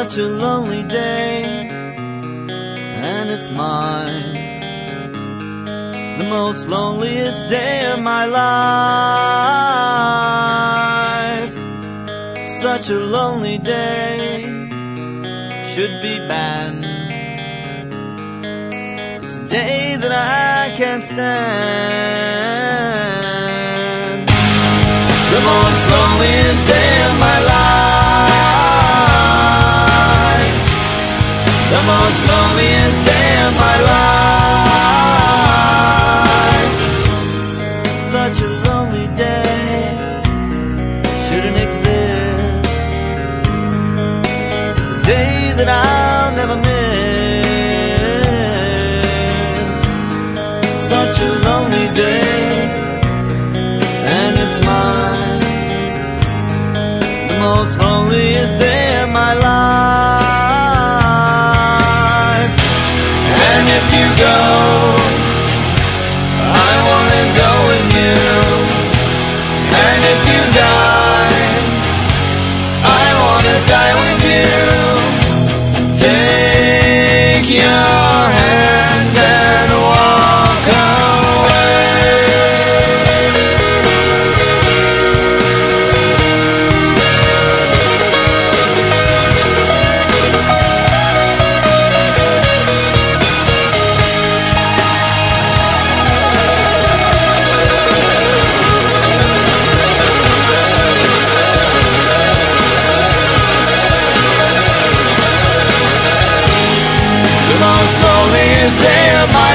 such a lonely day, and it's mine, the most loneliest day of my life. Such a lonely day should be banned. It's a day that I can't stand. The most loneliest day of my life. The most loneliest day of my life. Such a lonely day shouldn't exist. It's a day that I'll never miss. Such a lonely day, and it's mine, the most loneliest day of my life. And if you go, I wanna go with you. And if you die, I wanna die with you. Take your hand and walk away. The most loneliest day of my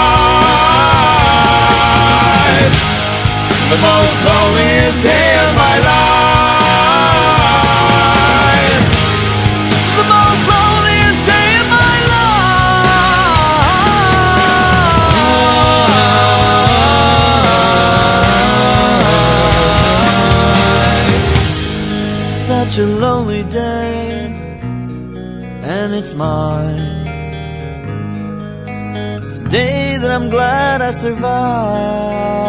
life. The most loneliest day of my life. The most loneliest day of my life. Such a lonely day, and it's mine. Day that I'm glad I survived.